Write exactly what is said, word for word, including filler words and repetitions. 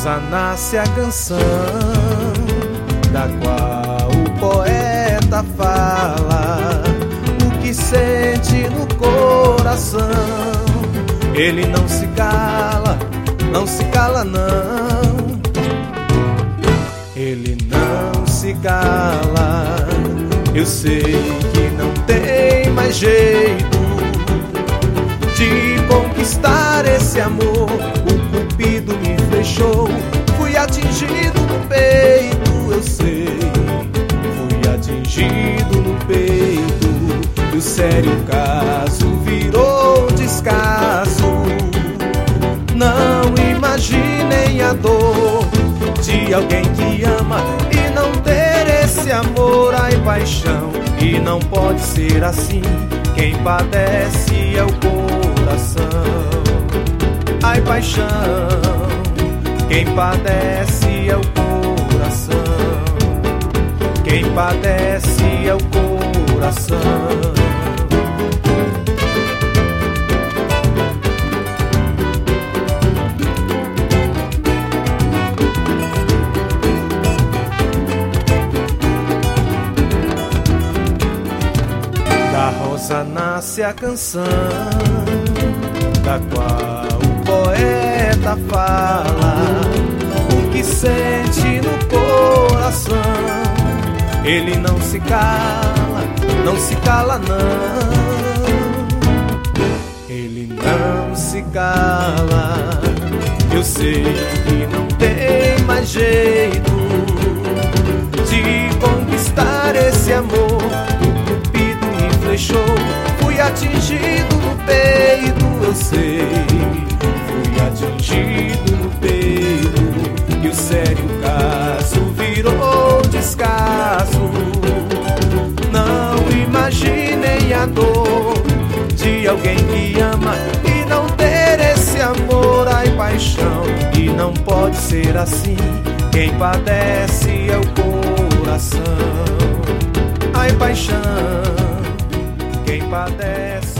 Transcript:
rosa nasce a canção, da qual o poeta fala o que sente no coração. Ele não se cala, não se cala não. Ele não se cala. Eu sei que não tem mais jeito de conquistar esse amor. O cupido me flechou, fui atingido no peito. Eu sei, fui atingido no peito. E o sério caso virou descaso. Não imaginem a dor de alguém que ama e não ter esse amor. Ai, paixão, e não pode ser assim. Quem padece é o coração. Ai, paixão, quem padece é o coração. Quem padece é o coração. Da rosa nasce a canção, da qual o poeta fala o que sente no coração. Ele não se cala, não se cala não. Ele não se cala. Eu sei que não tem mais jeito de conquistar esse amor. Fui atingido no peito, eu sei. Fui atingido no peito. E o sério caso virou descaso. Não imaginem a dor de alguém que ama e não ter esse amor. Ai, paixão, e não pode ser assim. Quem padece é o coração. Ai, paixão, quem padece